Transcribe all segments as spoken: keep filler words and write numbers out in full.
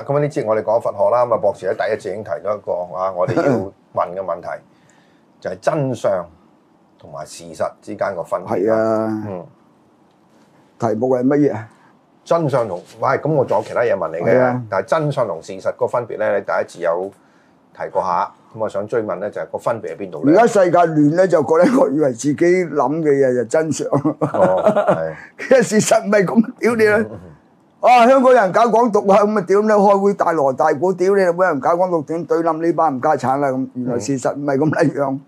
咁呢節我哋講佛學啦，咁啊博士喺第一節已經提到一個啊，我哋要問嘅問題就係真相同埋事實之間個分別。 係啊， 嗯， 題目係乜嘢？ 真相同，喂，咁我仲有其他嘢問你嘅， 啊、 但係真相同事實個分別咧，你第一次有提過下，咁我想追問咧就係個分別喺邊度咧？ 而家世界亂咧，就覺得我以為自己諗嘅嘢就真相， 哦，係， 其實事實唔係咁，屌你啦！啊，香港人搞港獨啊，咁啊屌你，開會大鑼大鼓，屌你，冇人搞港獨，點對冧呢班唔家產啦咁，原來事實唔係咁一樣，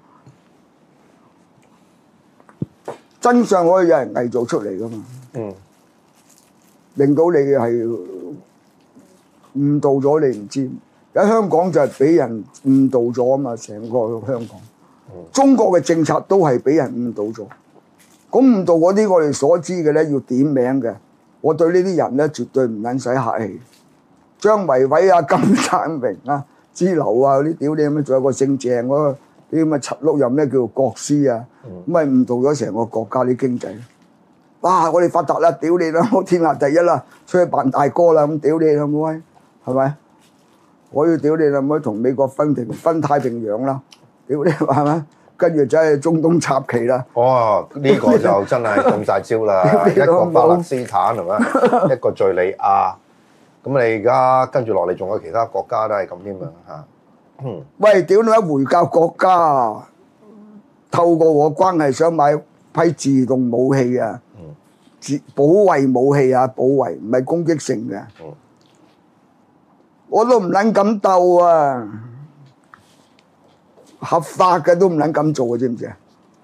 真相可以有人偽造出嚟噶嘛？ 嗯。 令到你係誤導咗你唔知，喺香港就係俾人誤導咗啊嘛！成個香港，中國嘅政策都係俾人誤導咗。咁誤導嗰啲我哋所知嘅咧，要點名嘅。我對呢啲人咧絕對唔撚使客氣。張維偉啊、金燦榮啊、支流啊嗰啲屌你咁樣，仲有個姓鄭嗰個啲咁嘅柒碌又咩叫做國師啊？咁咪誤導咗成個國家啲經濟。哇！我哋發達啦，屌你啦，我天下第一啦，出去扮大哥啦，咁屌你啦，冇閪，係咪？我要屌你啦，冇同美國分平分太平洋啦，屌你係咪？跟住走去中東插旗啦。 哦，呢、這個就真係中晒招啦！一個巴勒斯坦係咪？一個敍利亞，咁你而家跟住落嚟仲有其他國家都係咁添啊嚇。嗯。喂， 屌你一回教國家，透過我關係想買批自動武器啊！保衛武器啊，保衛唔係攻擊性嘅，嗯、我都唔撚敢鬥啊！合法嘅都唔撚敢做啊，知唔知啊？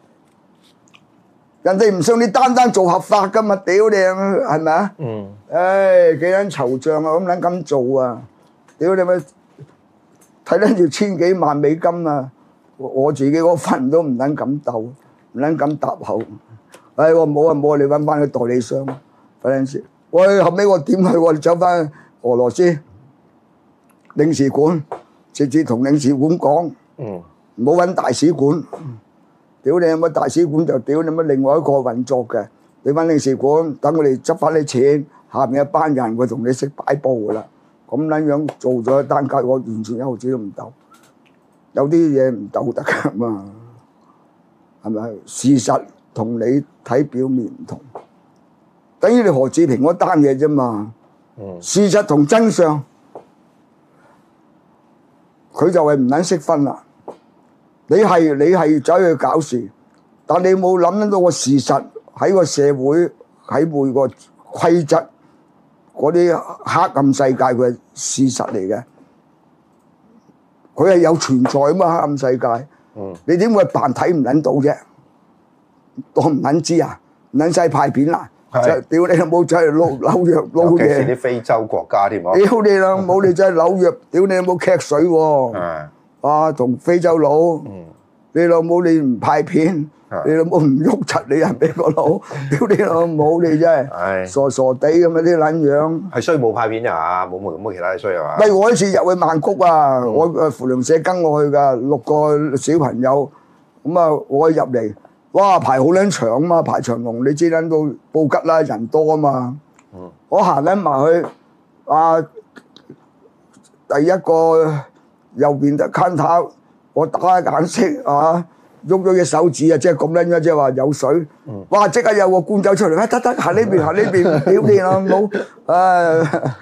人哋唔信你單單做合法噶嘛，屌你係咪啊？嗯，唉，幾撚惆悵啊，咁撚敢做啊？屌你咪睇得住千幾萬美金啊！我自己嗰份都唔撚敢鬥，唔撚敢搭口。唉，我冇啊冇啊，你揾翻個代理商，嗰陣時，喂，後尾我點去？我哋走翻俄羅斯領事館，直接同領事館講，嗯，唔好揾大使館，屌你有乜大使館就屌你乜另外一個運作嘅，你揾領事館，等我哋執翻啲錢，下面一班人會同你識擺布噶啦，咁撚樣做咗一單交，我完全一毫子都唔鬥，有啲嘢唔鬥得噶嘛，係咪？事實。同你睇表面唔同，等於你何志平嗰單嘢啫嘛。嗯、事實同真相，佢就係唔撚識分啦。你係你係走去搞事，但你冇諗到個事實喺個社會喺每個規則嗰啲黑暗世界嘅事實嚟嘅，佢係有存在啊嘛，黑暗世界。嗯、你點會扮睇唔撚到啫？我唔撚知啊，唔撚使派片啦，就屌你老母真係撈紐約撈嘢，尤其是啲非洲國家添啊！ 屌你老母你真係紐約，屌你老母劇水喎！啊，同非洲佬，你老母你唔派片，你老母唔喐柒你人俾個佬，屌你老母你真係傻傻地咁啊啲撚樣， 係衰冇派片呀？冇冇冇其他嘢衰係嘛？ 喂，我一次入去曼谷啊，我誒扶輪社跟我去㗎，六個小朋友，咁啊我入嚟。哇！排好撚長啊嘛，排長龍，你知撚到布吉啦，人多啊嘛。嗯、我行撚埋去，啊，第一個右邊嘅 counter，我打下眼色啊，喐咗隻手指啊，即係咁撚樣，即係話有水。嗯、哇！即刻有個官走出嚟，得得行呢邊行呢邊，屌你老母！唉，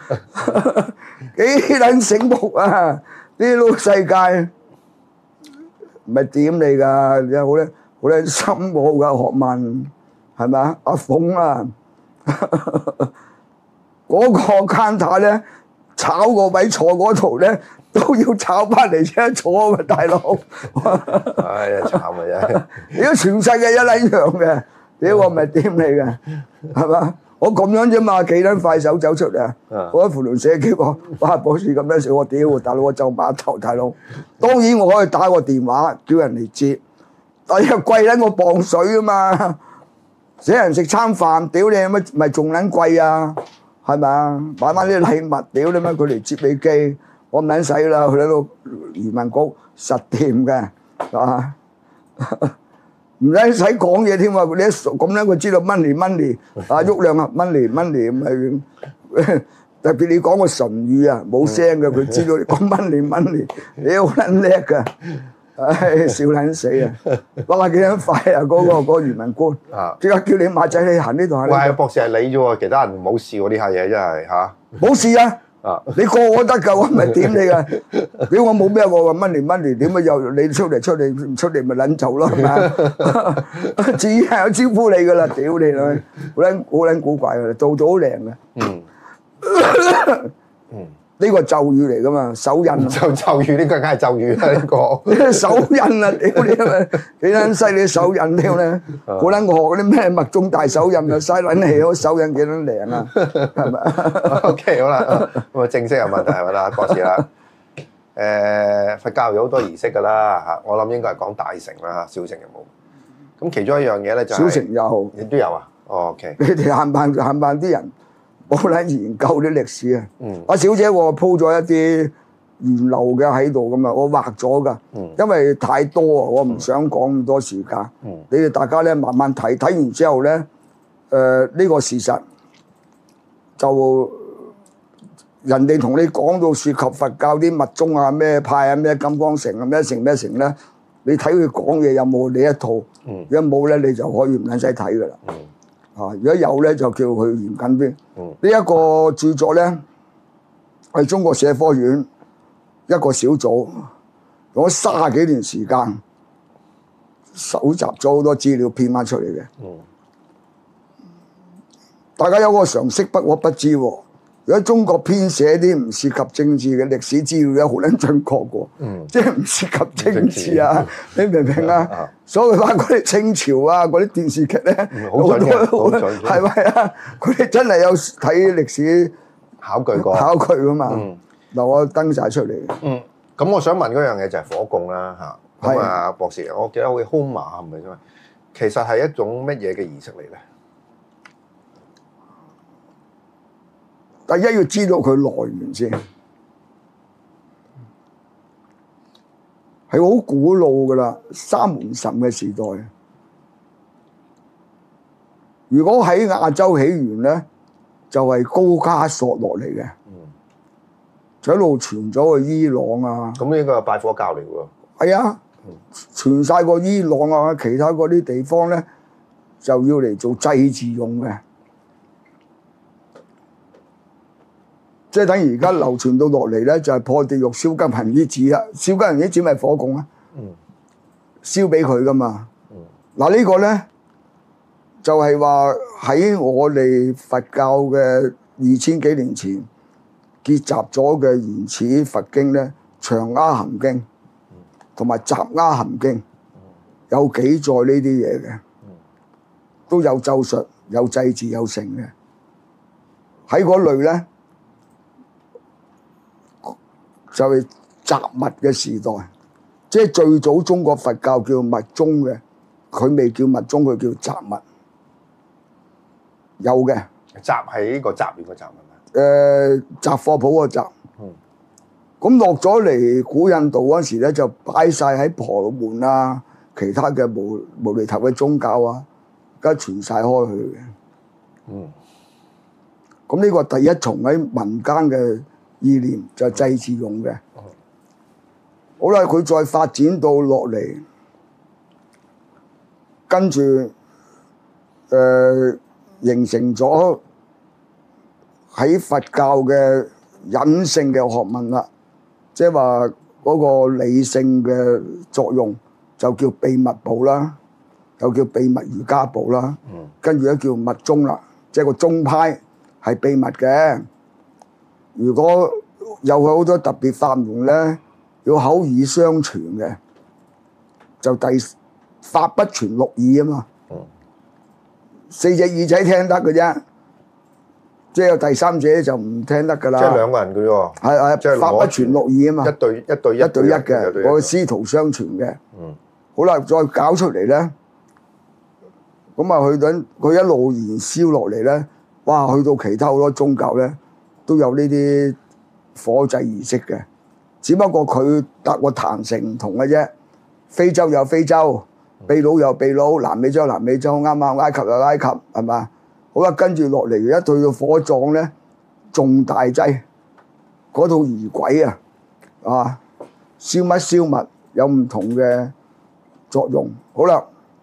幾撚醒目啊！呢個世界唔係點嚟㗎？有好咧。好咧，深奧嘅學問係咪啊？阿鳳啊，嗰個 counter 咧，炒個位坐嗰度咧，都要炒翻嚟先坐啊，大佬！ 哎呀，慘啊真！ 而家全世界一撚樣嘅，你話咪點嚟嘅？係嘛？我咁樣啫嘛，幾撚快手走出嚟啊！我喺扶輪社叫我，哇！博士咁樣笑我，屌大佬，我就碼頭大佬。當然我可以打個電話叫人嚟接。第一貴撚我磅水啊嘛，請人食餐飯，屌你乜咪仲撚貴啊？係咪啊？買翻啲禮物，屌你乜佢嚟接你機，我唔撚使啦，去到移民局實掂嘅，啊，唔使使講嘢添啊！你一咁樣佢知道 money money 啊，喐兩下 money money 咁咪特別你講個唇語啊，冇聲嘅，佢知道你講蚊年蚊年，你好撚叻㗎，唉笑撚死啊！哇幾撚快啊！嗰個嗰個漁民官啊， 即刻叫你馬仔你行呢度行喂， 呢度， 博士係你啫喎，其他人唔好試喎呢下嘢真係嚇。 冇事啊！ 啊！ 你個個得㗎，我唔係點你㗎？屌我冇咩我話蚊年蚊年點啊？又你出嚟出嚟唔出嚟咪撚做咯係咪？自然係有招呼你㗎啦！屌你啦，好撚好撚古怪㗎，做到好靚嘅。 嗯嗯， 呢個咒語嚟㗎嘛，手印啊。 就咒語呢個梗係咒語啦，呢個手印啊！屌你啊！幾撚犀利手印屌咧！好撚我學嗰啲咩麥中大手印啊，嘥撚氣嗰手印幾撚靚啊？係咪 ？OK 好啦，咁啊正式有問題係咪啦，博士啦？誒佛教有好多儀式㗎啦嚇，我諗應該係講大乘啦，小乘就冇。咁其中一樣嘢咧就係小乘有， 你都有啊？哦 OK， 你哋冚唪冚唪啲人冇撚研究啲歷史啊！ 嗯， 阿小姐我鋪咗一啲源流嘅喺度咁啊，我畫咗㗎， 嗯因為太多啊，我唔想講咁多時間。 嗯， 你哋大家咧慢慢睇，睇完之後咧，誒呢個事實就人哋同你講到涉及佛教啲密宗啊、咩派啊、咩金剛城啊、咩城咩城咧，你睇佢講嘢有冇你一套？ 嗯， 如果冇咧，你就可以唔撚使睇㗎啦。 嗯， 啊，如果有咧，就叫佢嚴謹啲。 嗯， 呢一個著作咧係中國社科院一個小組用咗卅幾年時間搜集咗好多資料編翻出嚟嘅。 嗯， 大家有個常識不可不知喎。如果中國編寫啲唔涉及政治嘅歷史資料咧，好撚準確嘅。 嗯， 即係唔涉及政治啊，你明唔明啊？ 啊所以話嗰啲清朝啊，嗰啲電視劇咧， 好準嘅好準嘅係咪啊？佢哋真係有睇歷史考據過。 考據噶嘛？ 嗯嗱，我登晒出嚟。 嗯，咁我想問嗰樣嘢就係火供啦嚇。咁啊，博士，我記得好似空馬係咪啫嘛？其實係一種乜嘢嘅儀式嚟咧？ 第一要知道佢來源先，係好古老噶啦，三門神嘅時代。如果喺亞洲起源咧，就係、是、高加索落嚟嘅， 嗯， 就一路傳咗去伊朗啊。 咁呢個係拜火教嚟喎。 係啊，傳晒個伊朗啊，其他嗰啲地方咧，就要嚟做祭祀用嘅。即係等於而家流傳到落嚟咧，就係破地獄燒金銀衣紙啦，燒金銀衣紙咪火供啊， 嗯， 燒俾佢噶嘛。 嗯， 嗱呢個咧就係話喺我哋佛教嘅二千幾年前結集咗嘅原始佛經咧，《長阿含經》同埋《雜阿含經》有記載呢啲嘢嘅，都有咒術、有祭祀、有成嘅。喺嗰類咧。就係雜密嘅時代，即係最早中國佛教叫密宗嘅，佢未叫密宗，佢叫雜密，有嘅。 雜係呢個雜亂嘅雜係咪？誒，雜貨鋪個雜。 嗯。咁落咗嚟古印度嗰陣時咧，就擺晒喺婆羅門啊，其他嘅無無厘頭嘅宗教啊，而家傳晒開去嘅。 嗯。 咁呢個第一重喺民間嘅意念就係祭祀用嘅。 嗯、 好啦，佢再發展到落嚟，跟住誒、呃、形成咗喺佛教嘅隱性嘅學問啦，即係話嗰個理性嘅作用就叫秘密部啦，又叫秘密瑜伽部啦， 嗯、跟住咧叫密宗啦，即係個宗派係秘密嘅。如果有好多特別法門咧，要口耳相傳嘅，就第法不傳六耳啊嘛。嗯、四隻耳仔聽得嘅啫，即係有第三者就唔聽得噶啦。 即係兩個人嘅喎。係係，即係法不傳六耳啊嘛。 一對一對一對一嘅，我師徒相傳嘅。 嗯。 好啦，再搞出嚟咧，咁啊去到佢一路燃燒落嚟咧，哇！去到其他好多宗教咧。都有呢啲火祭儀式嘅，只不過佢搭個壇城唔同嘅啫。非洲有非洲，秘魯有秘魯，南美洲南美洲，啱啱埃及有埃及，係嘛？好啦，跟住落嚟一去到火葬咧， 重大劑，嗰套儀軌啊，啊，燒乜燒物有唔同嘅作用。好啦，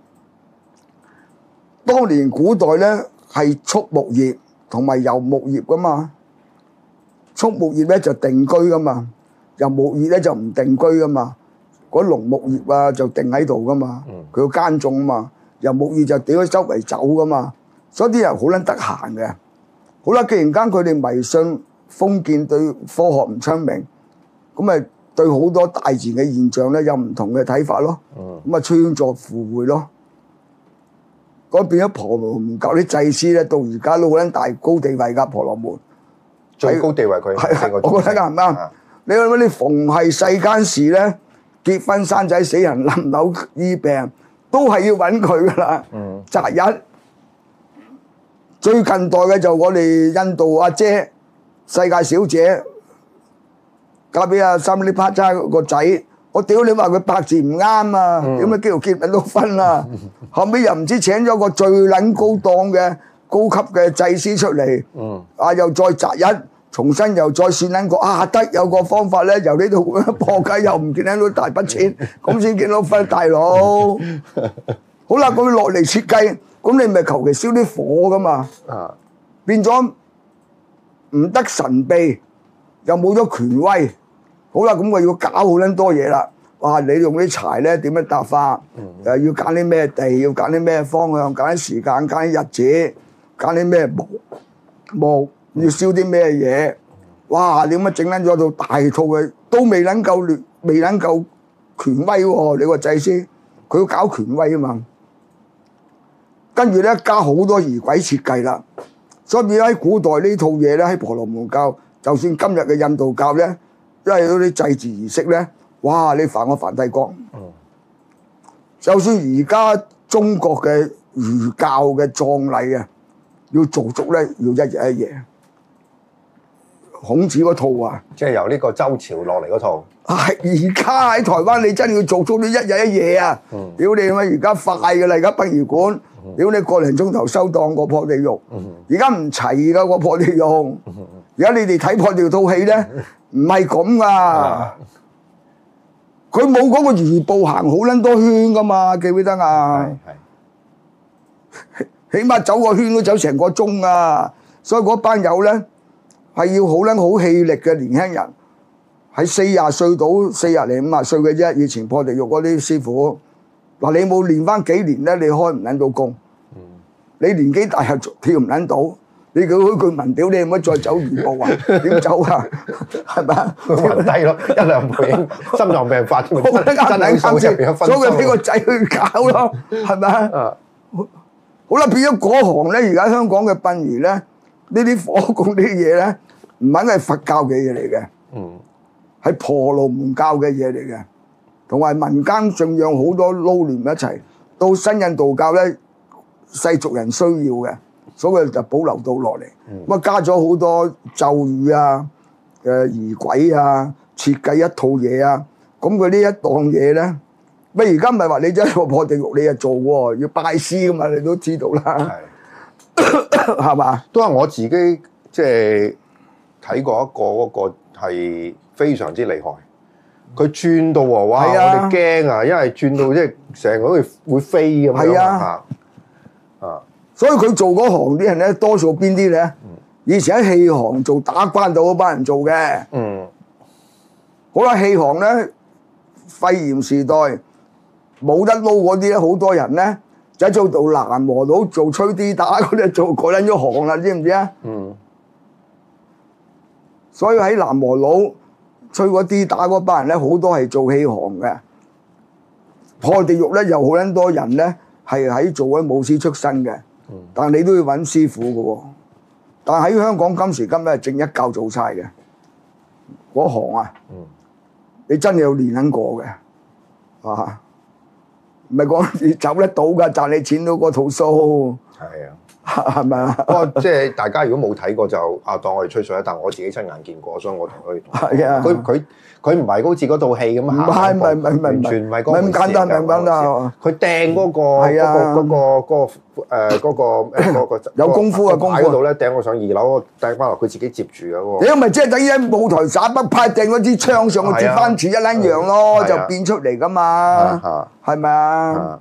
當年古代咧係畜牧業同埋遊牧業噶嘛，畜牧業咧就定居噶嘛，遊牧業咧就唔定居噶嘛。嗰農牧業啊就定喺度噶嘛，佢要耕種啊嘛，遊牧業就屌喺周圍走噶嘛，所以啲人好撚得閒嘅。好啦，既然間佢哋迷信封建，對科學唔昌明，咁咪對好多大自然嘅現象咧有唔同嘅睇法咯。咁啊穿鑿附會咯，嗰變咗婆羅門教啲祭司咧，到而家都好撚大高地位㗎。婆羅門最高地位佢係我覺得啱唔啱？你諗下，你逢係世間事咧，結婚生仔死人冧樓醫病，都係要揾佢㗎啦。擇日最近代嘅就我哋印度阿姐世界小姐嫁俾阿三里帕扎個仔，我屌你話佢八字唔啱啊，點解叫結唔到婚啊？後尾又唔知請咗個最撚高檔嘅高級嘅祭司出嚟，啊又再擇日重新又再算撚個啊得有個方法咧，由呢度破解又唔見到大筆錢，咁先見到婚大佬。好啦，佢落嚟設計。咁你咪求其燒啲火噶嘛，啊、變咗唔得神秘，又冇咗權威。好啦，咁我要搞好撚多嘢啦。哇！你用啲柴咧點樣搭法？嗯、又要揀啲咩地，要揀啲咩方向，揀啲時間，揀啲日子，揀啲咩木木，要燒啲咩嘢？哇！點解整撚咗套大套嘅，都未能夠亂，未能夠權威喎？你個祭司，佢要搞權威啊嘛。跟住咧加好多儀軌設計啦，所以喺古代呢套嘢咧喺婆羅門教，就算今日嘅印度教咧，因為嗰啲祭祀儀式咧，哇！你梵我梵蒂岡，嗯、就算而家中國嘅儒教嘅葬禮啊，要做足咧，要一日一夜。孔子嗰套啊， 即係由呢個周朝落嚟嗰套。 係而家喺台灣，你真係要做足呢一日一夜啊！屌、嗯、你咪而家快㗎啦，而家殯儀館。屌你個零鐘頭收檔個破地獄，而家唔齊噶個破地獄。而家你哋睇破地獄套戲咧，唔係咁噶。佢冇嗰個魚步行好撚多圈噶嘛，記唔記得啊？起碼走個圈都走成個鐘啊！所以嗰班友咧係要好撚好氣力嘅年輕人，喺四廿歲到四廿零五廿歲嘅啫。以前破地獄嗰啲師傅。嗱，你冇練翻幾年咧，你開唔撚到工。嗯、你年紀大又跳唔撚到，你叫佢句文屌，你唔可以再走魚步啊？點走啊？係咪啊？ 暈低咯，一兩倍，心臟病發添，真係啱先， 所以佢俾個仔去搞咯，係咪啊？好啦，變咗嗰行咧，而家香港嘅殯儀咧，呢啲火供呢啲嘢咧，唔係係佛教嘅嘢嚟嘅，嗯，係婆羅門教嘅嘢嚟嘅。同埋民間信仰好多撈亂一齊，到新印度教咧，世俗人需要嘅，所以就保留到落嚟。咁啊、嗯、加咗好多咒語啊、誒儀軌啊、設計一套嘢啊。咁佢呢一檔嘢咧，咪而家唔係話你真係個破地獄你就做喎，要拜師噶嘛，你都知道啦，係嘛是？ 都係我自己即係睇過一個嗰個係非常之厲害。佢轉到喎，哇！我哋驚啊，因為轉到即係成個好似會飛咁樣啊！啊， 所以佢做嗰行啲人咧，多數邊啲咧？以前喺戲行做打關島嗰班人做嘅。嗯。好啦，戲行咧，肺炎時代冇得撈嗰啲咧，好多人咧就做到南和佬做吹啲打嗰啲，做改撚咗行啦，知唔知啊？嗯。所以喺南和佬。吹嗰啲打嗰班人咧，好多係做戲行嘅。破地獄咧，又好撚多人咧，係喺做嗰啲武師出身嘅。但係你都要揾師傅嘅喎。但係喺香港今時今日係正一教做晒嘅嗰行啊。你真係有練緊過嘅，啊，唔係講你走得到㗎，賺你錢到嗰套數。係啊。 係咪啊？ 不過即係大家如果冇睇過就啊當我哋吹水啦，但我自己親眼見過，所以我同佢係啊， 佢佢佢唔係好似嗰套戲咁唔係唔係唔係唔係完全唔係嗰唔係咁簡單，唔係咁簡單。 佢掟嗰個係啊嗰個嗰個嗰個誒嗰個誒嗰個有功夫啊功夫嗰度咧掟我上二樓，掟翻落佢自己接住嘅嗰個。 你咪即係等於喺舞台耍北派掟嗰支槍上去接翻住一撚樣咯，就變出嚟噶嘛，係咪啊？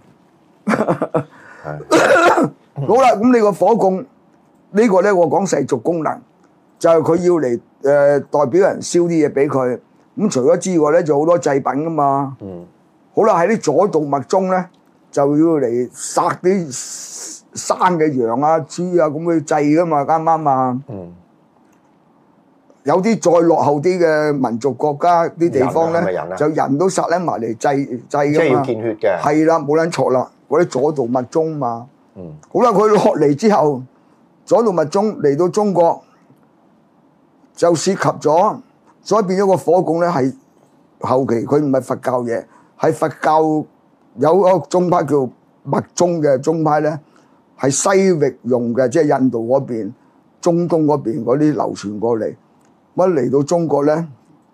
好啦，咁你個火供呢個咧，我講世俗功能，就係佢要嚟誒代表人燒啲嘢俾佢。咁除咗之外咧，就好多祭品噶嘛。嗯。好啦，喺啲佐道密宗咧，就要嚟殺啲生嘅羊啊、豬啊咁去祭噶嘛，啱唔啱啊？嗯。有啲再落後啲嘅民族國家啲地方咧，就人都殺撚埋嚟祭祭噶嘛。即係要見血嘅。係啦，冇撚錯啦，嗰啲佐道密宗嘛。嗯。好啦，佢落嚟之後，佐道密宗嚟到中國，就涉及咗，所以變咗個火供咧係後期佢唔係佛教嘢，係佛教有一個宗派叫密宗嘅宗派咧，係西域用嘅，即係印度嗰邊、中東嗰邊嗰啲流傳過嚟。乜嚟到中國咧，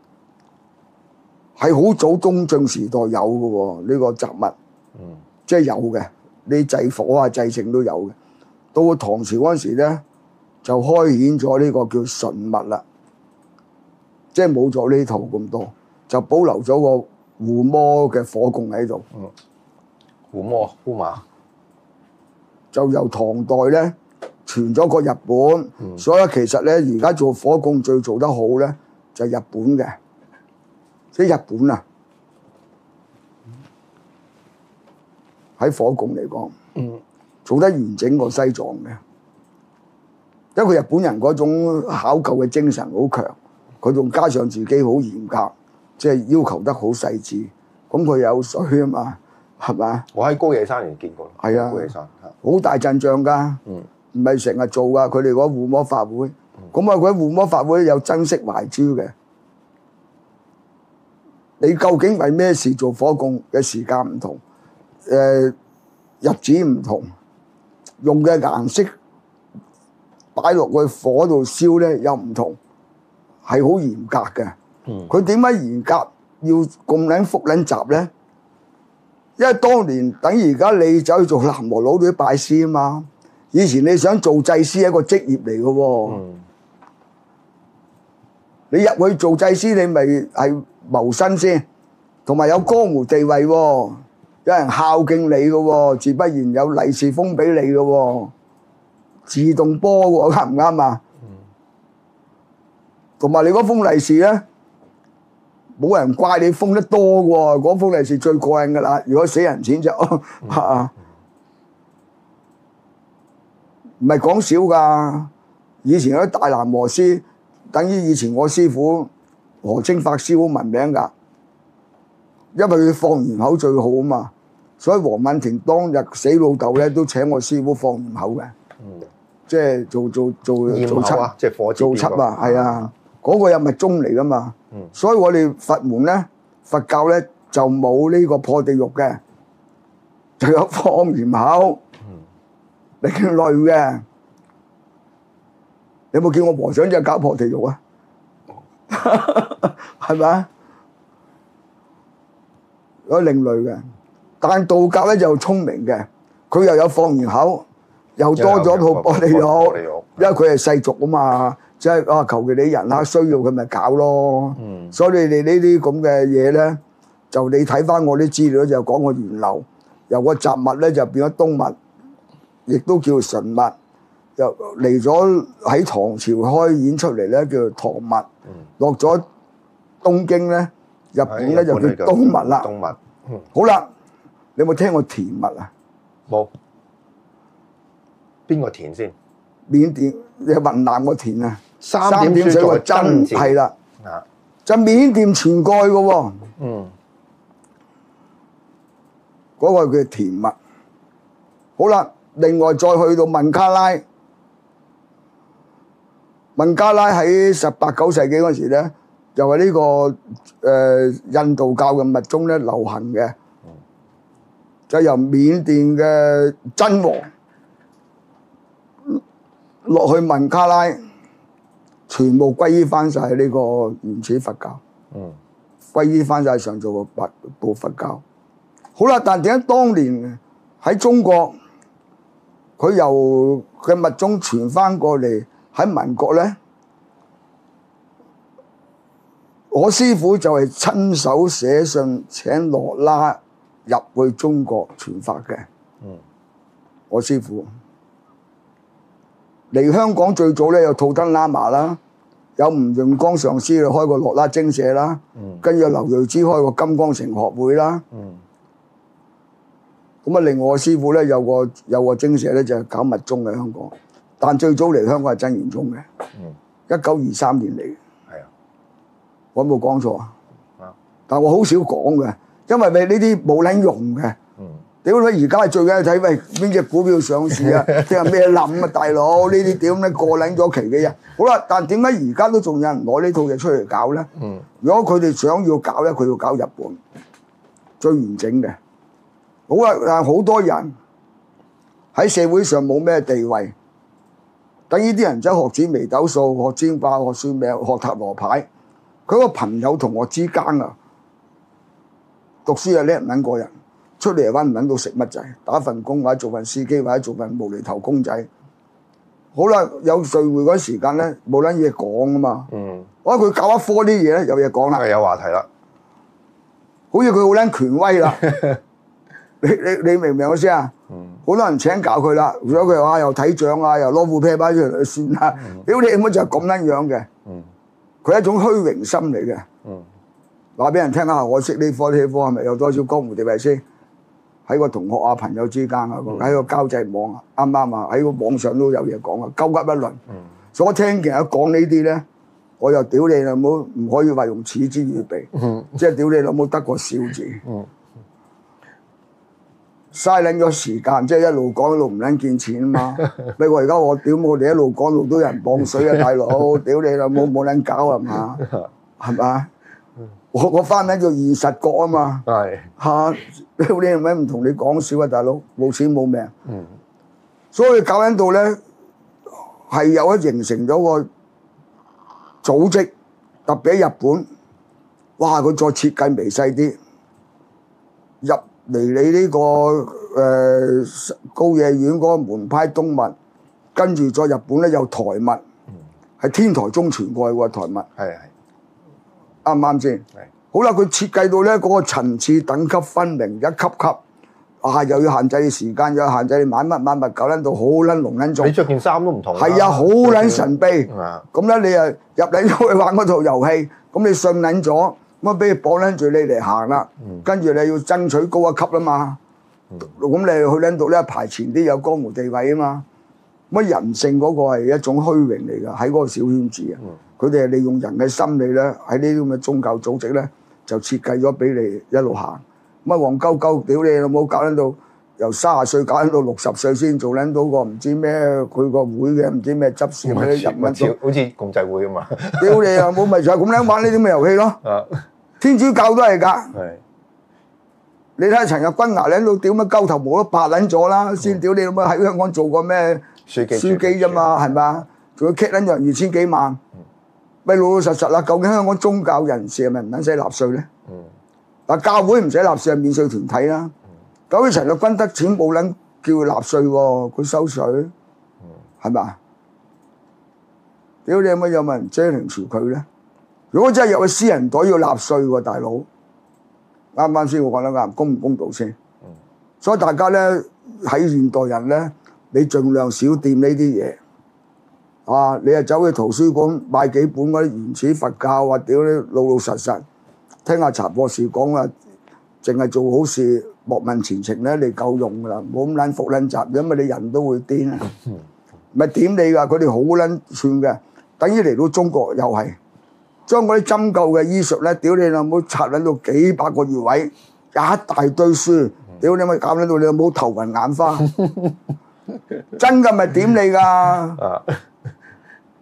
係好早東晉時代有嘅喎，呢個雜物，嗯，即係有嘅，你祭火啊、祭聖都有嘅。到唐朝嗰陣時咧，就開顯咗呢個叫純物啦，即係冇咗呢套咁多，就保留咗個胡摩嘅火供喺度。嗯，胡摩胡馬就由唐代咧。傳咗個日本，嗯、所以其實咧，而家做火供最做得好咧，就係、日本嘅，即係日本啊，喺火供嚟講，嗯、做得完整過西藏嘅，因為日本人嗰種考究嘅精神好強，佢仲加上自己好嚴格，即係要求得好細緻，咁佢有水啊嘛，係咪？我喺高野山嚟見過，係啊，高野山好大陣仗㗎。嗯唔係成日做噶，佢哋嗰護摩法會，咁啊佢護摩法會有珍惜懷珠嘅。你究竟為咩事做火供嘅時間唔同，誒、呃、日子唔同，用嘅顏色擺落去火度燒咧又唔同，係好嚴格嘅。佢點解嚴格要咁撚複撚雜咧？因為當年等而家你走去做南無佬都要拜師啊嘛。以前你想做祭司係一個職業嚟嘅喎，嗯、你入去做祭司你咪係謀生先，同埋有江湖地位喎，有人孝敬你嘅喎，自不然有利是封俾你嘅喎，自動波喎，啱唔啱啊？同埋、嗯、你嗰封利是咧，冇人怪你封得多喎，嗰封利是最過癮㗎啦，如果死人錢就嚇。嗯唔係講笑㗎，以前嗰啲大南和師，等於以前我師傅何清法師好聞名㗎，因為佢放完口最好啊嘛，所以黃敏庭當日死老豆咧都請我師傅放完口嘅，嗯、即係做做做做七啊，即係火做七啊，係啊，嗰、嗰個又密宗嚟㗎嘛，嗯、所以我哋佛門咧，佛教咧就冇呢個破地獄嘅，就有放完口。另類嘅，你有冇見過和尚就搞破地獄啊？係咪啊？有另類嘅，但道教咧就聰明嘅，佢又有放完口，又多咗套破地獄，因為佢係世俗啊嘛，即係啊求其你人客需要佢咪搞咯。嗯、所以你哋呢啲咁嘅嘢咧，就你睇翻我啲資料就講個源流，由個雜物咧就變咗東物。亦都叫純物，就嚟咗喺唐朝開演出嚟咧，叫做唐物。落咗東京咧，日本咧就叫東物啦。東物，嗯、好啦，你有冇聽過田物啊？冇。邊個田先？緬甸，你雲南個田啊。三點水個真字係啦。啊，就緬甸傳過去嘅喎。嗯。嗰個叫田物。好啦。另外再去到孟加拉，孟加拉喺十八九世紀嗰時咧，就係呢個誒印度教嘅密宗咧流行嘅，就由緬甸嘅真王落去孟加拉，全部歸依翻晒呢個原始佛教， 嗯， 歸依翻晒上座部部佛教。好啦，但點解當年喺中國佢由嘅密宗傳翻過嚟喺民國咧？我師父就係親手寫信請羅拉入去中國傳法嘅。 嗯，我師父嚟香港最早咧有圖登喇嘛啦，有吳潤光上師開個羅拉精舍啦，跟住劉瑞芝開個金剛城學會啦。嗯，咁啊，另外我師父咧有個有個精舍咧就係搞密宗嘅香港，但最早嚟香港係真言宗嘅。嗯，一九二三年嚟嘅。我冇講錯啊！但我好少講嘅，因為你呢啲冇撚用嘅。屌你而家係最緊要睇喂邊隻股票上市啊，即係咩冧啊，大佬呢啲點咧過撚咗期嘅人。好啦，但點解而家都仲有人攞呢套嘢出嚟搞咧？嗯，如果佢哋想要搞咧，佢要搞日本最完整嘅。好啦，但係好多人喺社會上冇咩地位，等呢啲人走學紫微斗數、學占卦、學算命、學塔羅牌。佢個朋友同學之間啊，讀書又叻唔撚過人，出嚟又揾唔撚到食乜滯，打份工或者做份司機或者做份無厘頭公仔。好啦，有聚會嗰時間咧，冇撚嘢講啊嘛。嗯。我話佢搞一科啲嘢咧，有嘢講啦。 有話題啦。 好似佢好撚權威啦。你你你明唔明我先啊？嗯。好多人請教佢啦，如果佢話又睇獎啊，又攞副啤牌出嚟算啦。屌你咁就係咁撚樣嘅。嗯。佢係一種虛榮心嚟嘅，話俾人聽下，我識呢科呢科係咪有多少江湖地位先？喺個同學啊、朋友之間啊，喺個交際網啊，啱啱啊？喺個網上都有嘢講啊，鳩噏一輪。所以我聽人一講呢啲咧，我又屌你老母，唔可以話用嗤之以鼻，即係屌你老母得個笑字，嘥撚咗時間，即係一路講一路唔撚見錢啊嘛。不過而家我屌我哋一路講路都有人磅水啊，大佬，屌你老母冇撚搞係嘛？係嘛？我我翻緊叫現實國啊嘛。係嚇，屌你係咪唔同你講笑啊，大佬？冇錢冇命。嗯。所以搞緊到咧係有一形成咗個組織，特別喺日本，哇！佢再設計微細啲入。嚟你呢個誒高野縣嗰個門派東密，跟住再日本咧有台密，係天台宗傳過去喎台密，係係啱唔啱先？係好啦，佢設計到咧嗰個層次等級分明，一級級啊又要限制你時間，又要限制你買乜買物，搞撚到好撚龍撚重。你着件衫都唔同。係啊，好撚神秘。咁咧你啊入撚咗去玩嗰套遊戲，咁你信撚咗。咁啊，俾佢綁撚住你嚟行啦，跟住你要爭取高一級啊嘛。咁你去撚到咧排前啲有江湖地位啊嘛。乜人性嗰個係一種虛榮嚟㗎，喺嗰個小圈子啊。佢哋係利用人嘅心理咧，喺呢啲咁嘅宗教組織咧，就設計咗俾你一路行。乜黃鳩鳩屌你老母搞撚到由卅歲搞撚到六十歲先做撚到個唔知咩佢個會嘅唔知咩執事嗰啲入乜好似共濟會咁嘛。屌你老母咪就係咁樣玩呢啲咁嘅遊戲咯。天主教都係㗎，你睇下陳日君牙撚到屌乜鳩頭毛都白撚咗啦，先屌你老母喺香港做過咩書記書記啫嘛，係咪？仲要 kick 撚咗二千幾萬，咪老老實實啦。究竟香港宗教人士係咪唔撚使納稅咧？嗱，教會唔使納稅係免稅團體啦。究竟陳日君得錢冇撚叫佢納稅喎，佢收稅係咪？屌你老母有冇人遮停住佢咧？如果真係入去私人袋要納稅喎，大佬，啱唔啱先？我講得啱，公唔公道先？嗯、所以大家咧喺現代人咧，你盡量少掂呢啲嘢，啊！你又走去圖書館買幾本嗰啲原始佛教啊，屌你老老實實聽下查博士講啊，淨係做好事，莫問前程咧，你夠用噶啦，冇咁撚復撚雜，因為你人都會癲啊，咪點你㗎？佢哋好撚串嘅，等於嚟到中國又係。將嗰啲針灸嘅醫術咧，屌你老母拆撚到幾百個穴位，一大堆書，屌你咪搞撚到你老母頭暈眼花，真㗎咪點你㗎？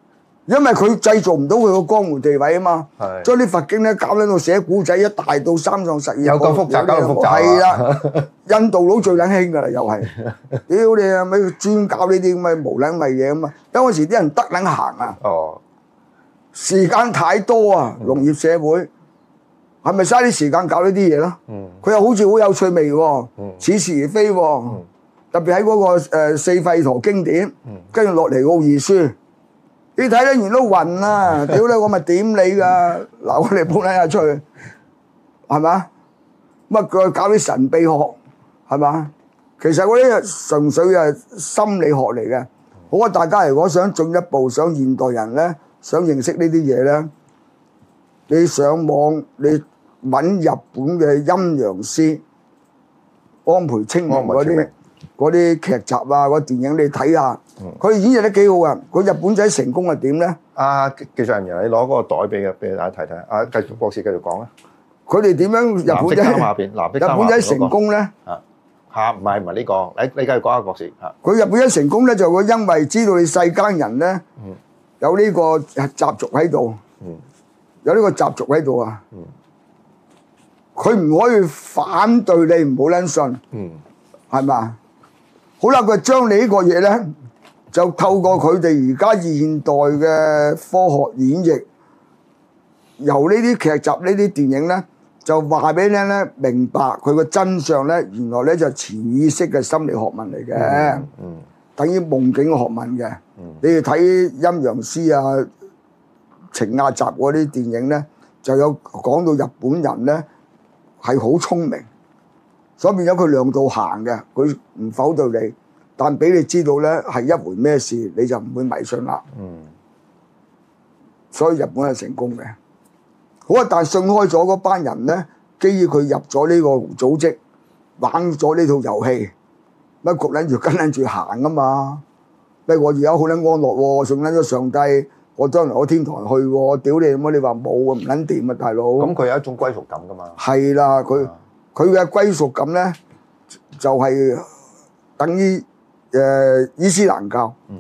因為佢製造唔到佢個江湖地位啊嘛。 係將啲佛經咧搞喺度寫古仔，一大到三藏十二有咁複雜，咁複雜係啦。印度佬最撚興㗎啦，又係屌你啊！咪專搞呢啲咁嘅無撚咪嘢咁啊！因為嗰時啲人得撚行啊， 哦， 時間太多啊，農業社會係咪嘥啲時間搞呢啲嘢咯？ 嗯， 佢又好似好有趣味喎， 嗯似是而非喎。 嗯特別喺嗰個誒四吠陀經典，跟住落嚟奧義書，你睇得完都暈啊！屌你，我咪點你㗎？嗱，我哋搬撚下出去，係嘛？乜佢搞啲神秘學，係嘛？其實嗰啲純粹係心理學嚟嘅。好啊，大家如果想進一步，想現代人咧，想認識呢啲嘢咧，你上網你揾日本嘅陰陽師安倍晴明嗰啲。嗰啲劇集啊，嗰電影你睇下，佢演繹得幾好啊！佢日本仔成功係點咧？ 啊，技術人員，你攞嗰個袋俾嘅，俾大家睇睇。啊，繼續博士繼續講啊！ 佢哋點樣日本仔？ 下邊，藍色衫日本仔成功咧？ 啊嚇，唔係唔係呢個，你你繼續講下博士嚇。 佢日本仔成功咧，就會因為知道你世間人咧有呢個習俗喺度，有呢個習俗喺度啊！佢唔可以反對你，唔好撚信，係嘛？好啦，佢將你呢個嘢咧，就透過佢哋而家現代嘅科學演繹，由呢啲劇集、呢啲電影咧，就話俾你聽咧，明白佢個真相咧，原來咧就潛意識嘅心理學問嚟嘅，嗯嗯、等於夢境學問嘅。嗯、你哋睇陰陽師啊、情亞集嗰啲電影咧，就有講到日本人咧係好聰明。所以變咗佢兩度行嘅，佢唔否定你，但俾你知道咧係一回咩事，你就唔會迷信啦。嗯。所以日本係成功嘅。好啊，但係信開咗嗰班人咧，基於佢入咗呢個組織，玩咗呢套遊戲，乜焗撚住跟撚住行啊嘛。咩我而家好撚安樂喎，信撚咗上帝，我將來我天堂去喎，屌你咁啊！你話冇啊，唔撚掂啊，大佬。咁佢有一種歸屬感噶嘛。係啦，佢。佢嘅歸屬感咧，就係、是、等於誒、呃、伊斯蘭教，嗯、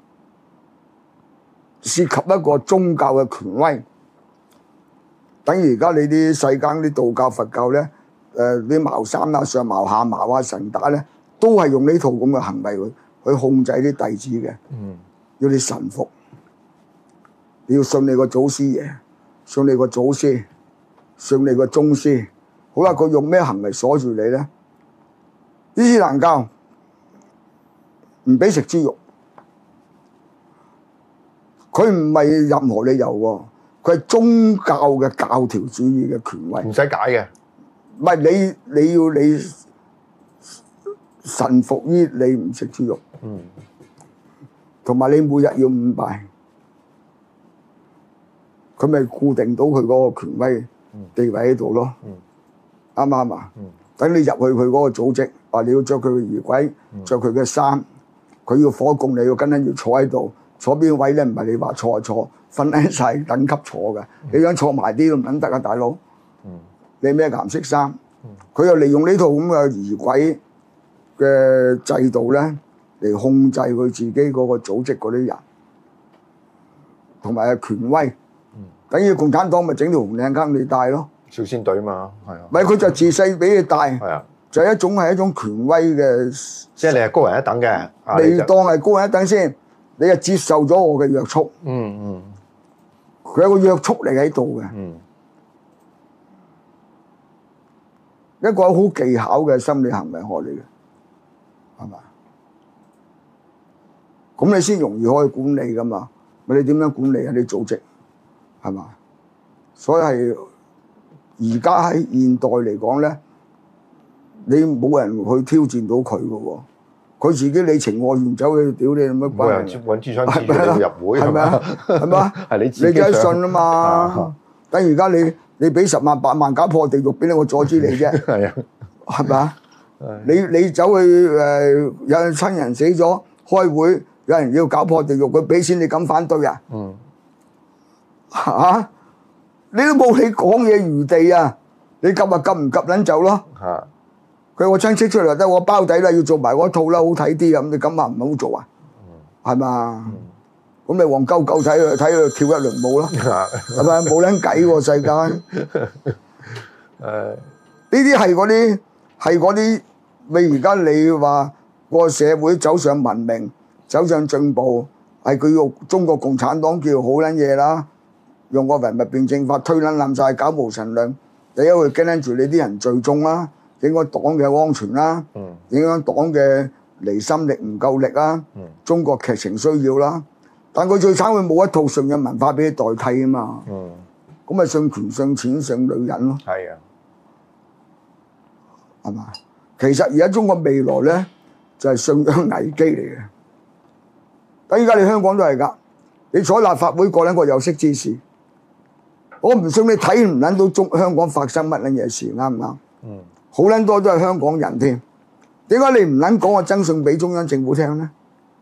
涉及一個宗教嘅權威。等於而家你啲世間啲道教、佛教咧，誒、呃、啲茅山啊、上茅下茅啊、神打咧，都係用呢套咁嘅行為去去控制啲弟子嘅，嗯、要你臣服，你要信你個祖師爺，信你個祖師，信你個宗師。好啦，佢用咩行為鎖住你咧？伊斯蘭教唔俾食豬肉，佢唔係任何理由喎，佢係宗教嘅教條主義嘅權威，唔使解嘅。 唔係你你要你臣服於你唔食豬肉，嗯，同埋你每日要五拜，佢咪固定到佢嗰個權威地位喺度咯。嗯啱唔啱啊？等你入去佢嗰個組織，話你要着佢嘅儀軌，着佢嘅衫，佢要火供，你要跟緊要坐喺度，坐邊位咧？唔係你話坐就坐，分緊晒等級坐嘅。你想坐埋啲都唔撚得啊，大佬！你咩顏色衫？佢又利用呢套咁嘅儀軌嘅制度咧，嚟控制佢自己嗰個組織嗰啲人，同埋係權威。等於共產黨咪整條紅領巾你戴咯。 少先隊嘛，係啊， 咪佢就自細俾你帶， 係啊， 就係一種係一種權威嘅， 即係你係高人一等嘅， 你當係高人一等先，你係接受咗我嘅約束， 嗯嗯， 佢有個約束力喺度嘅，嗯，一個好技巧嘅心理行為學嚟嘅，係嘛？咁你先容易可以管理噶嘛？咪你點樣管理啊？你組織係嘛？所以係。而家喺現代嚟講咧，你冇人去挑戰到佢嘅喎，佢自己你情我願走去屌你咁乜鬼？冇人揾支槍指住你入會係咪啊？係嘛？係你自己你梗係信啊嘛！等而家你你俾十萬八萬搞破地獄俾你，我阻止你啫。係啊，係咪啊？你你走去誒有親人死咗開會，有人要搞破地獄，佢俾錢你敢反對啊？嗯。嚇！你都冇你講嘢餘地啊！你急啊急唔急撚走咯？嚇！佢我親戚出嚟得我包底啦，要做埋嗰套啦，好睇啲咁，你咁話唔好做啊？係嘛？ 咁你黃鳩鳩睇佢睇佢跳一輪舞咯，係咪冇撚計喎世界？ 誒， 呢啲係嗰啲係嗰啲，你而家你話個社會走上文明、走上進步，係佢用中國共產黨叫好撚嘢啦，用個人民辯證法推撚冧曬，搞無神論，第一會驚住你啲人聚眾啦，影響黨嘅安全啦，影響黨嘅離心力唔夠力啦，中國劇情需要啦。但佢最慘，佢冇一套信仰文化俾你代替啊嘛。咁咪信權、信錢、信女人咯。 係啊， 係嘛？其實而家中國未來咧就係信仰危機嚟嘅。但依家你香港都係㗎，你坐立法會個兩個有識之士，我唔信你睇唔撚到中香港發生乜撚嘢事，啱唔啱？嗯。好撚多都係香港人添，點解你唔撚講個真相俾中央政府聽咧？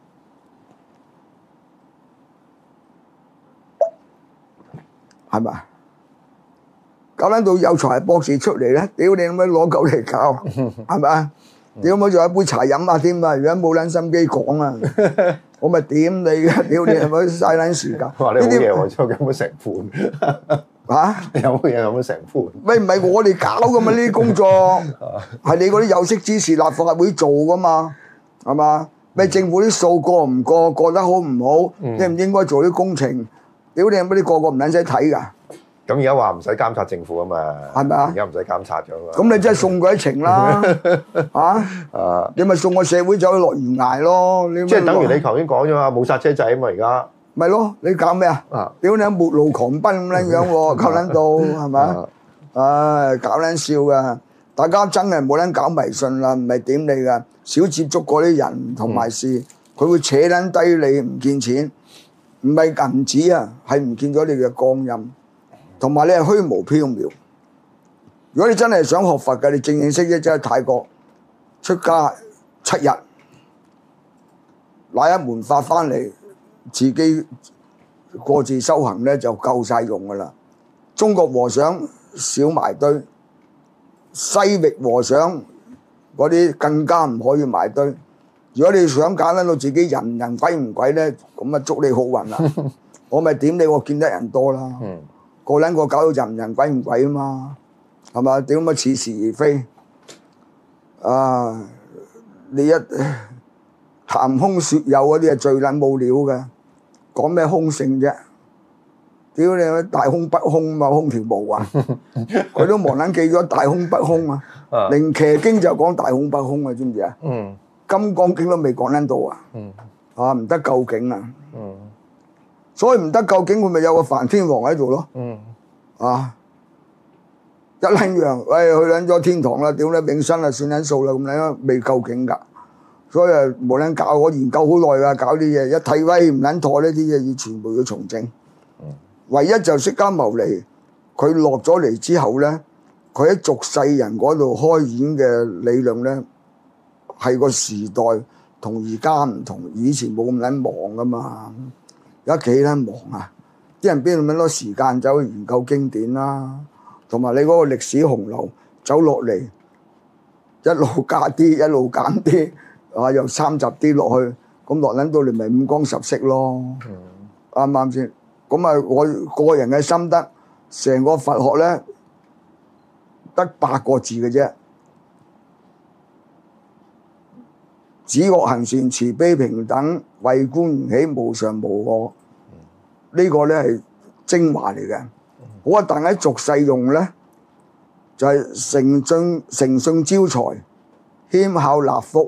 係咪？搞撚到有才博士出嚟咧，屌你咁樣攞狗嚟搞，係咪啊？屌我仲有一杯茶飲下添啊！而家冇撚心機講啊，我咪點你嘅？屌你係咪嘥撚時間？ 哇！你好嘢喎，出飲咗成款嚇？ 有乜嘢飲咗成款？ 喂，唔係我哋搞噶嘛？呢啲工作係你嗰啲有識之士立法會做噶嘛？係嘛？咩政府啲數過唔過，過得好唔好？應唔應該做啲工程？屌你有乜啲個個唔撚使睇㗎？ 咁而家話唔使監察政府啊嘛， 係咪啊？ 而家唔使監察咗嘛。 咁你真係送佢一程啦，嚇！啊，你咪送個社會走去落懸崖咯。你即係等於你頭先講咗嘛，冇剎車仔啊嘛，而家咪咯，你搞咩啊？屌你末路狂奔咁撚樣喎，溝撚到係咪？唉，搞撚笑㗎！大家真係冇撚搞迷信啦，唔係點你㗎？少接觸嗰啲人同埋事，佢會扯撚低你，唔見錢。唔係銀紙啊，係唔見咗你嘅光陰，同埋你係虛無縹緲。如果你真係想學佛嘅，你正正式式即係泰國出家七日，拿一門法翻嚟，自己各自修行咧就夠晒用噶啦。中國和尚少埋堆，西域和尚嗰啲更加唔可以埋堆。如果你想搞到自己人人鬼唔鬼咧，咁啊祝你好運啦！我咪點你，我見得人多啦，嗯、個撚個搞到人人鬼唔鬼啊嘛，係嘛？點乜似是而非啊！你一談空説有嗰啲係最撚冇料嘅，講咩空性啫？屌你大空不空嘛，空條毛啊！佢都忘撚記咗大空不空啊！靈騎經就講大空不空啊，知唔知啊？嗯金剛經都未講撚到啊！嗯、啊唔得究竟啊！嗯、所以唔得究竟，佢咪有個梵天王喺度咯？嗯、啊一撚樣，喂去撚咗天堂啦！屌你永生啊，算撚數啦咁樣，未究竟㗎。所以啊冇撚搞，我研究好耐㗎，搞啲嘢一睇威唔撚妥呢啲嘢，要全部要重整。嗯、唯一就釋迦牟尼，佢落咗嚟之後咧，佢喺俗世人嗰度開演嘅理論咧。係個時代同而家唔同，以前冇咁撚忙噶嘛，而家幾撚忙啊！啲人邊度咁多時間走去研究經典啦，同埋你嗰個歷史洪流走落嚟，一路加啲，一路減啲，啊又三集啲落去，咁落撚到你咪五光十色咯，啱唔啱先？咁啊，我個人嘅心得，成個佛學咧得八個字嘅啫。止惡行善，慈悲平等，為官緣起，無常無我。呢、這個咧係精華嚟嘅。好啊，但喺俗世用咧，就係、是、誠信誠信招財，謙孝立福，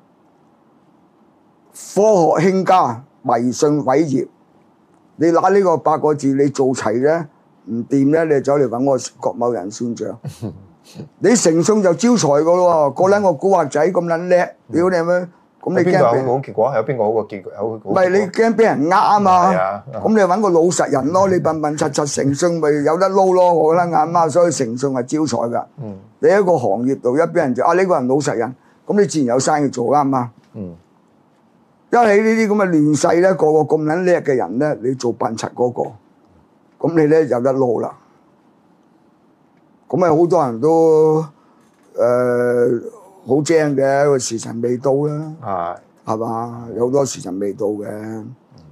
科學興家，迷信毀業。你拿呢個八個字，你做齊咧，唔掂咧，你走嚟揾我郭某人算賬。你誠信就招財噶咯喎，個撚個古惑仔咁撚叻，屌你咩？咁你驚邊個好結果？有邊個好過結果？有唔係你驚俾人呃啊嘛？咁你揾個老實人咯，你笨笨柒柒誠信咪有得撈咯？我覺得啱啊，所以誠信係招財噶。嗯，你喺個行業度一俾人就啊呢個人老實人，咁你自然有生意做啱嘛？嗯，一喺呢啲咁嘅亂世咧，個個咁撚叻嘅人咧，你做笨柒嗰個，咁你咧有得撈啦。咁咪好多人都誒好精嘅，個時辰未到啦，係係嘛？有好多時辰未到嘅，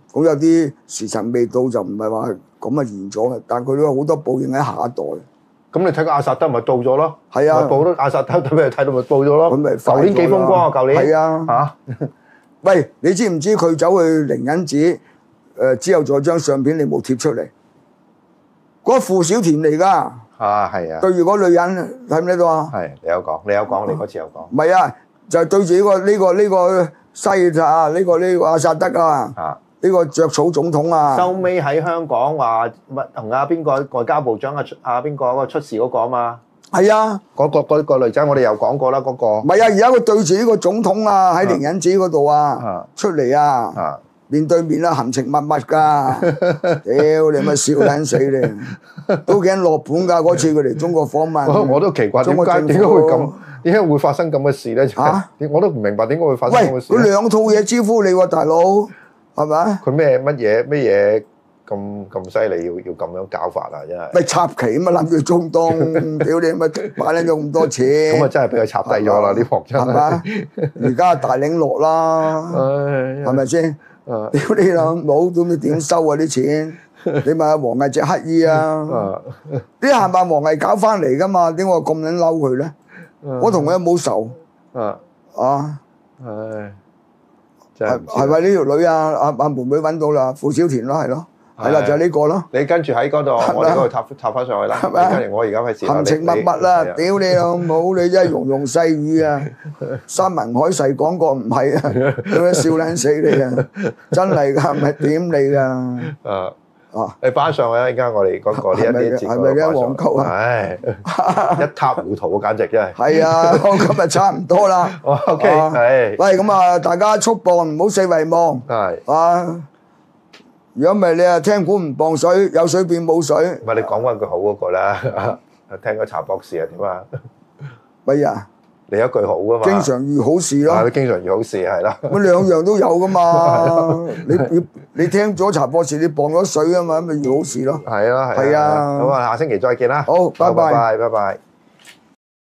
咁有啲時辰未到就唔係話咁啊完咗嘅，但佢都有好多報應喺下一代。 咁你睇個阿薩德咪到咗咯？ 係啊， 報到阿薩德，俾你睇到咪報咗咯？ 咁咪舊年幾風光啊！舊年係啊嚇。 喂，你知唔知佢走去靈隱寺？誒之後再張相片你冇貼出嚟，嗰個傅小田嚟㗎。 啊，係啊。 對住嗰女人睇唔睇到啊？ 係，你有講，你有講，你嗰次有講。 唔係啊，就係對住呢個呢個呢個西啊，呢個呢個阿薩德啊。啊。呢個著草總統啊。 收尾喺香港話乜同阿邊個外交部長啊阿邊個嗰個出事嗰個啊嘛。 係啊。 嗰個嗰個女仔我哋又講過啦，嗰個。 唔係啊，而家佢對住呢個總統啊，喺靈隱寺嗰度啊，出嚟啊。啊。面對面啦，含情脈脈㗎，屌你咪笑撚死你！都驚落本㗎嗰次佢嚟中國訪問。 我都奇怪點解點解會咁？點解會發生咁嘅事咧？嚇！我都唔明白點解會發生咁嘅事。 喂，佢兩套嘢招呼你喎，大佬，係咪？ 佢咩乜嘢乜嘢咁咁犀利？要要咁樣搞法啊！真係。 咪插旗啊嘛，諗住中東，屌你咪擺撚咗咁多錢。 咁啊真係俾佢插低咗啦！呢行真係。而家大領落啦，係咪先？屌你老母，都唔知點收啊啲錢？你問下王毅隻乞衣啊！啲係咪王毅搞翻嚟噶嘛？點解我咁撚嬲佢咧？我同佢有冇仇？啊啊！ 唉， 係係咪呢條女啊？阿阿妹妹揾到啦，傅小田咯，係咯，係啦，就係呢個咯。 你跟住喺嗰度，我哋嗰度插插翻上去啦。係咪？跟住我而家喺時含情脈脈啦！屌你老母，你真係庸庸細語啊！山盟海誓講過唔係啊，咁樣笑撚死你啊！真係㗎，唔係點你㗎？啊啊！ 你翻上去啦！而家我哋嗰個呢一啲節目係咪嘅黃球啊？ 唉，一塌糊塗啊！簡直真係。 係啊，今日差唔多啦。 OK，係。 喂，咁啊，大家速磅唔好四圍望。係。啊！如果唔係你啊，聽股唔磅水，有水變冇水。 唔係你講翻句好嗰個啦，聽個查博士啊點啊？ 乜啊？ 你一句好噶嘛？ 經常遇好事咯。 啊，經常遇好事係啦。 咁兩樣都有噶嘛？你你你聽咗查博士，你磅咗水啊嘛，咁咪遇好事咯。 係啊係啊。 係啊。 咁啊，下星期再見啦。 好，拜拜。 拜拜拜拜。